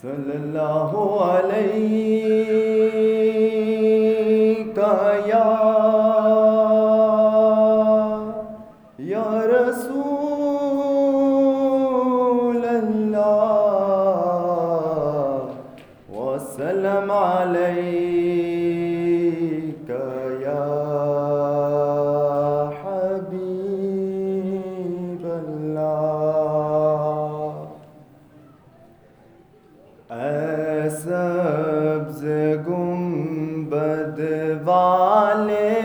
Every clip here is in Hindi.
सल्लल्लाहु अलैका या रसूल अल्लाह वसल्लम अलैका या हबीब अल्लाह। ऐ सब्ज़ गुंबद वाले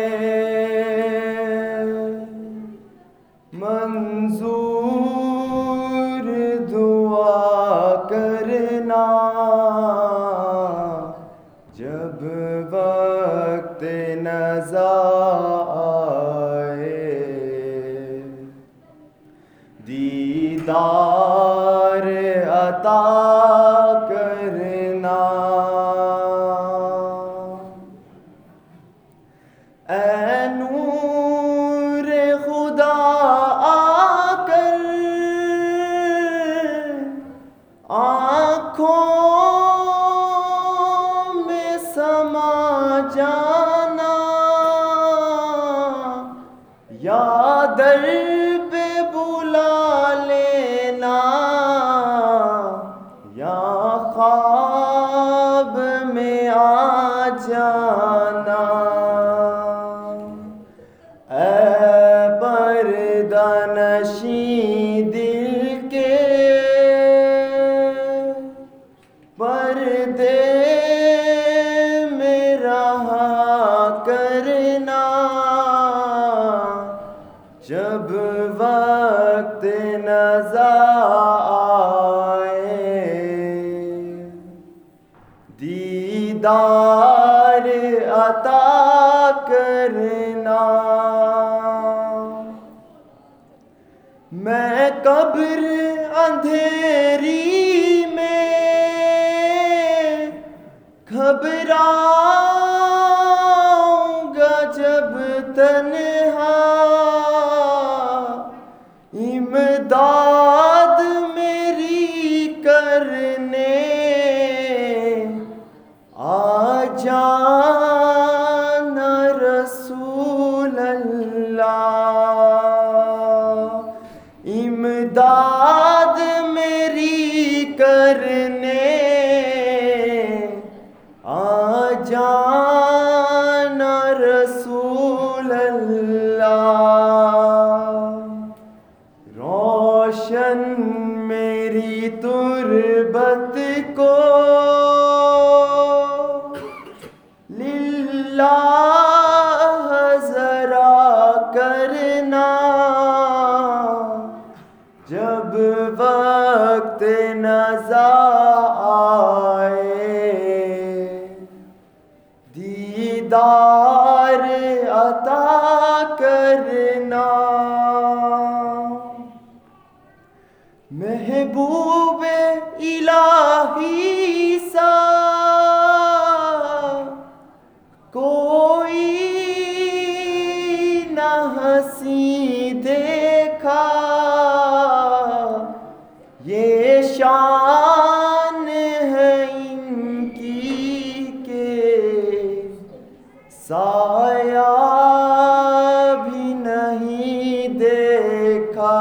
मंजूर दुआ करना, जब वक्त नज़ा आए दीदार अता करना। ऐ नूर खुदा आकर आँखों में समा जाना, या दर पे बुला लेना, या ख्वाब में आ जाना। ऐ पर्दा नशीं दिल के पर्दे में रहा करना, जब वक्त नज़ा आए दीदार अता करना। मैं कब्र अंधेरी में घबराऊंगा जब तन्हा, इमदाद मेरी करने आ जाना रसूल अल्लाह। इमदाद मेरी करने आ जाना रसूल अल्लाह। रोशन मेरी तुरबत को लिल्लाह ज़रा करना, जब वक्त नज़ा आए दीदार अता करना। महबूब इलाही सा कोई न हंसी देखा, ये शान है इनकी के साया भी नहीं देखा।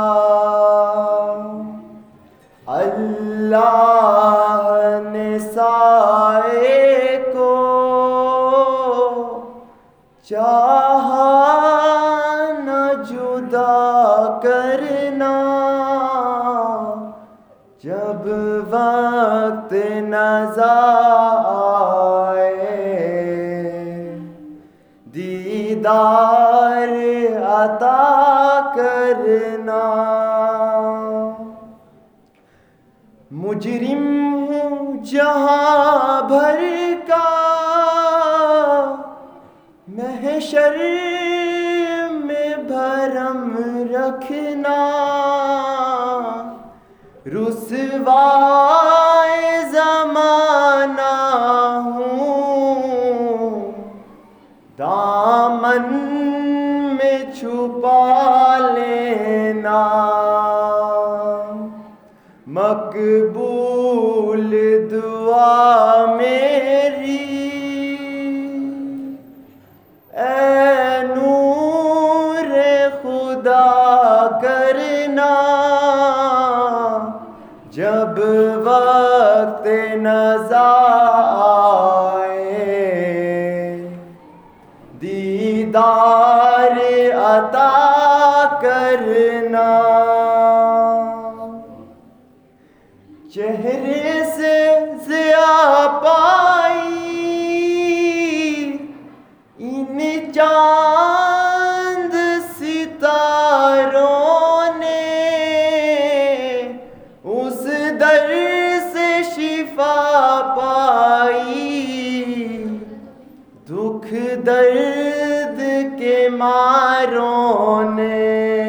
अल्लाह ने साए को चाहा न जुदा करना, जब वक्त नज़ा आए दीदार अता करना। मुजरिम हूँ जहाँ भर का महशर में भरम रखना, रुसवाए ज़माना हूँ दामन में छुपा लेना। मकबूल दुआ दुआ मेरी, ऐ नूर खुदा करना, जब वक्त नज़ा आए दीदार अता करना। चेहरे से ज़िया पाई इन चांद सितारों ने, उस दर से शिफा पाई दुख दर्द के मारों ने।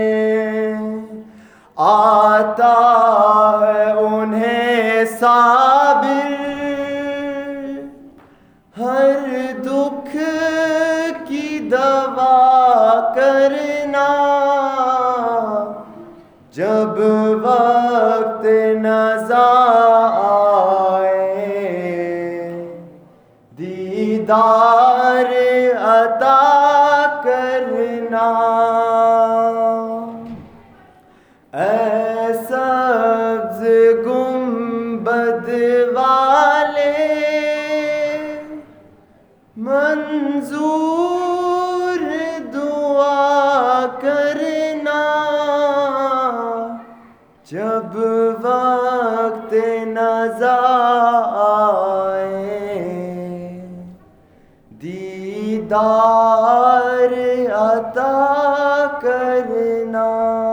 आता है उन्हें साबिर हर दुख की दवा करना, जब वक्त नज़ा आए दीदार अता करना। ऐ सब्ज़ गुंबद वाले मंजूर दुआ करना, जब वक्त नज़ा आए दीदार अता करना।